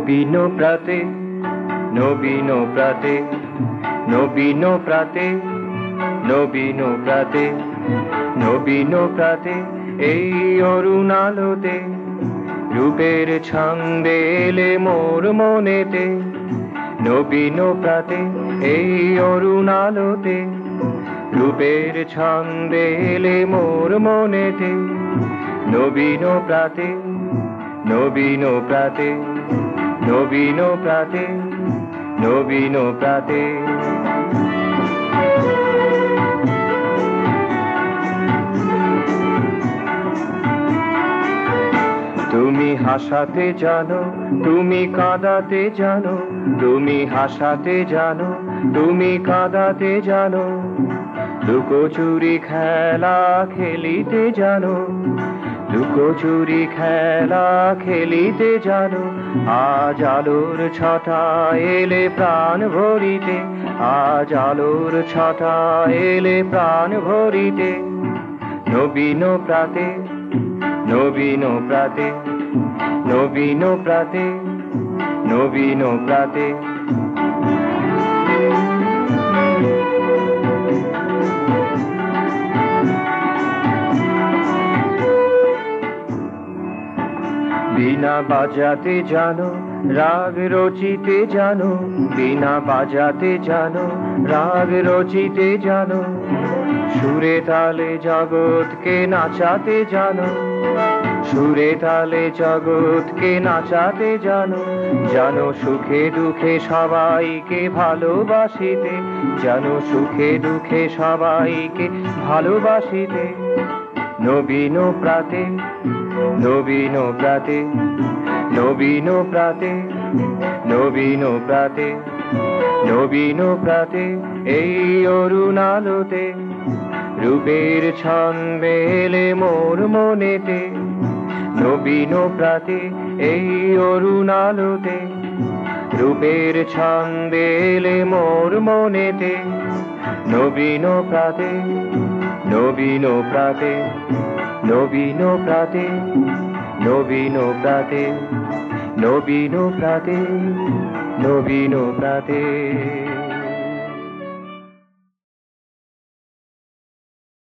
নবীন প্রাতে, নবীন প্রাতে, নবীন প্রাতে, নবীন প্রাতে, নবীন প্রাতে, এই অরুণ আলোতে রূপের ছন্দে এলে মোর মনেতে। নবীন প্রাতে, এই অরুণ আলোতে রূপের ছন্দে এলে মোর মনেতে। নবীন প্রাতে, নবীন প্রাতে, নবীন প্রাতে, নবীন প্রাতে। তুমি হাসাতে জানো, তুমি কাঁদাতে জানো, তুমি হাসাতে জানো, তুমি কাঁদাতে জানো। লুকোচুরি খেলা খেলিতে জানো, লুকোচুরি খেলা খেলিতে জানো। আজ আলোর ছটা এলে প্রাণ ভরিতে, আজ আলোর ছটা এলে প্রাণ ভরিতে। নবীন প্রাতে, নবীন প্রাতে, নবীন প্রাতে, নবীন প্রাতে। বীণা বাজাতে জানো, রাগ রচিতে জানো, বীণা বাজাতে জানো, রাগ রচিতে জানো। সুরে তালে জগৎকে নাচাতে জানো, সুরে তালে জগৎকে নাচাতে জানো। জানো সুখে দুঃখে সবাইকে ভালোবাসিতে, জানো সুখে দুঃখে সবাইকে ভালোবাসিতে। নবীন প্রাতে, নবীন প্রাতে, নবীন প্রাতে, নবীন প্রাতে, নবীন প্রাতে, এই অরুণ আলোতে রূপের ছন্দে এলে মোর মনেতে। নবীন প্রাতে, এই অরুণ আলোতে রূপের ছন্দে এলে মোর মনেতে। নবীন প্রাতে, নবীন প্রাতে, নবীন প্রাতে, নবীন প্রাতে, নবীন প্রাতে, নবীন প্রাতে।